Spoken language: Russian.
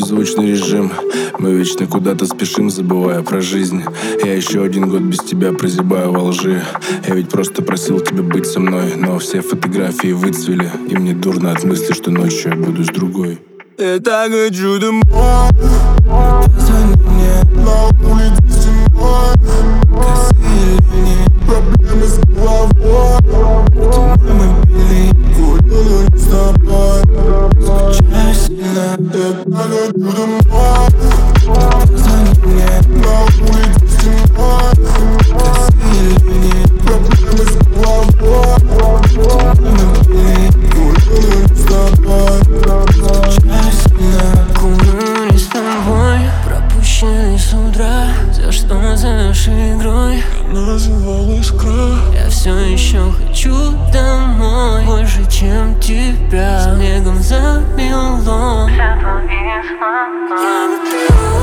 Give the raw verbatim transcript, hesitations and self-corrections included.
беззвучный режим. Мы вечно куда-то спешим, забывая про жизнь. Я еще один год без тебя прозябаю во лжи. Я ведь просто просил тебя быть со мной, но все фотографии выцвели, и мне дурно от мысли, что ночью я буду с другой. Я так хочу домой, но позвони мне. На улице зимой, косые линии, проблемы с головой. Это мой мобильный, гуляю не с тобой. Скучаю сильно, я так хочу домой, но позвони мне. На улице зимой, косые линии, проблемы с головой. Это мой мобильный, гуляю не с тобой. Скучаю сильно. Кумир не с тобой, пропущенный с утра. За что зовешь игрой? Я называл искра. Я все еще хочу домой, больше, чем тебя. Снегом замело. Я люблю